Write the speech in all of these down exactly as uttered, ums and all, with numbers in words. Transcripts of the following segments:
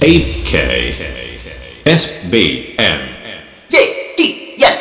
eight K S B N J T N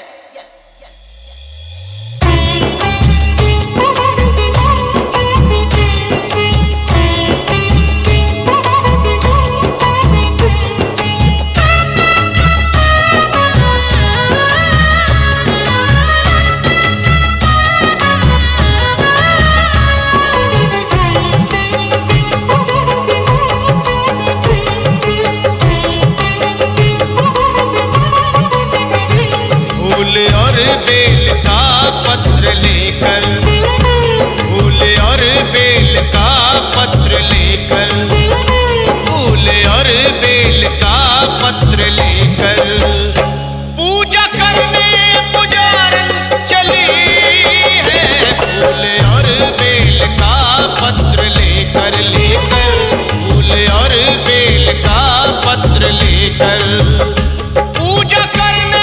बेल का पत्र लेकर फूल और बेल का पत्र लेकर फूल और बेल का पत्र लेकर पूजा करने पुजारन चली है। फूल और बेल का पत्र लेकर लेकर फूल और बेल का पत्र लेकर पूजा करने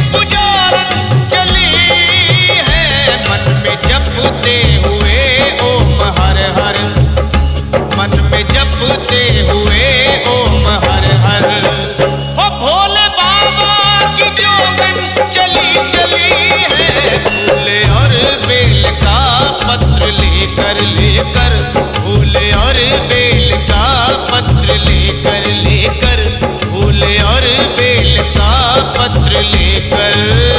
जपते हुए ओम हर हर मन में जपते हुए ओम हर हर हो भोले बाबा की जोगन चली चली है। फूल और बेल का पत्र लेकर लेकर फूल और बेल का पत्र लेकर लेकर फूल और बेल का पत्र लेकर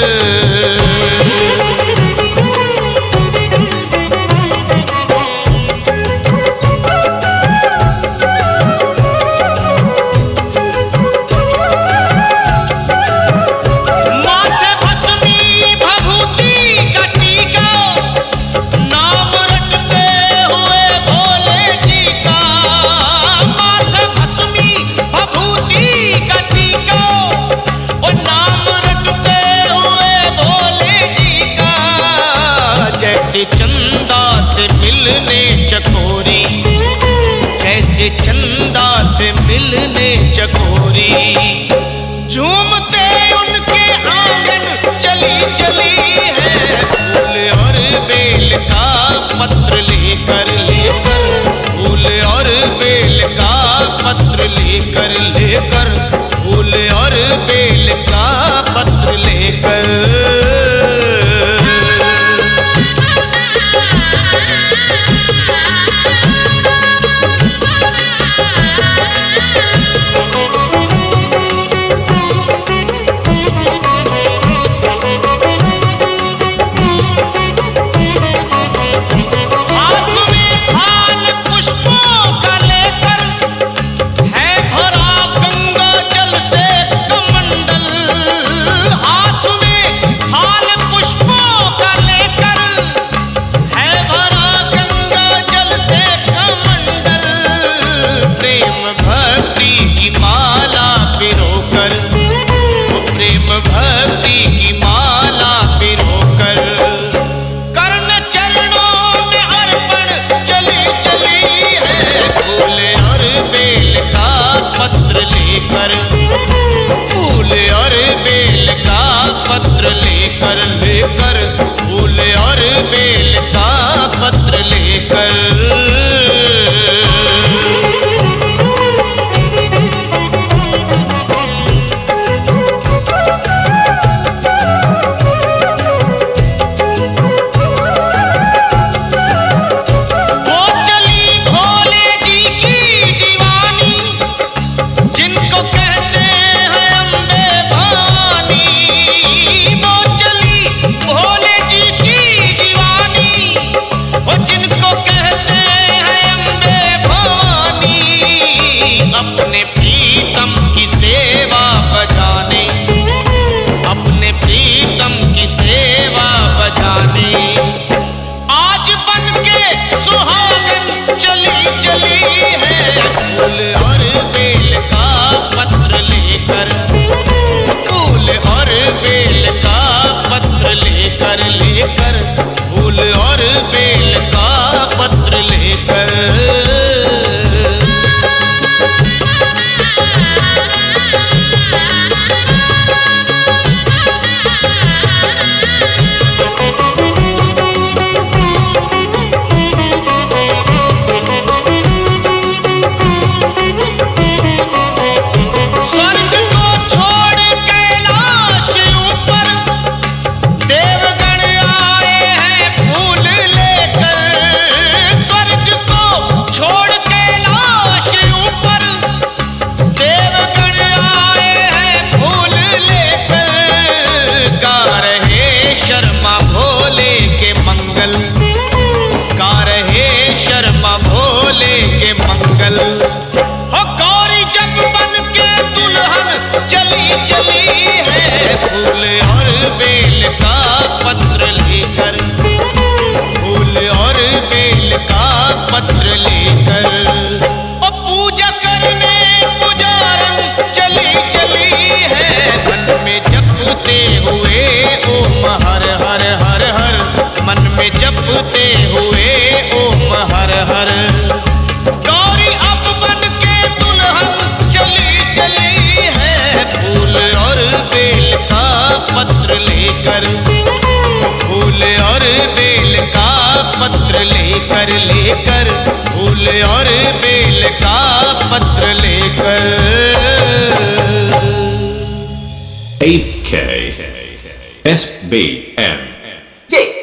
जैसे चंदा से मिलने चकोरी जैसे चंदा से मिलने चकोरी झूमते उनके आंगन चली चली है। फूल और बेल का पत्र लेकर लेकर फूल और बेल का पत्र लेकर लेकर फूल और बेल का पत्र लेकर भक्ति की माला पिरोकर कर्ण चरणों में अर्पण चली चली है। फूल और बेल का पत्र लेकर फूल और बेल का पत्र लेकर लेकर फूल और बेल का पत्र लेकर जिनको कहते चली चली है फूल और बेल का पत्र लेकर, फूल और बेल का पत्र लेकर। ओ पूजा करने पुजारन चली चली है मन में जपते हुए ओम हर हर हर हर, मन में जपते हुए ओम हर हर। गौरी अब बन के दुल्हन चली चली है फूल और बेल का पत्र लेकर, फूल और बेल का पत्र लेकर लेकर, फूल और बेल का पत्र लेकर। eight K S B N J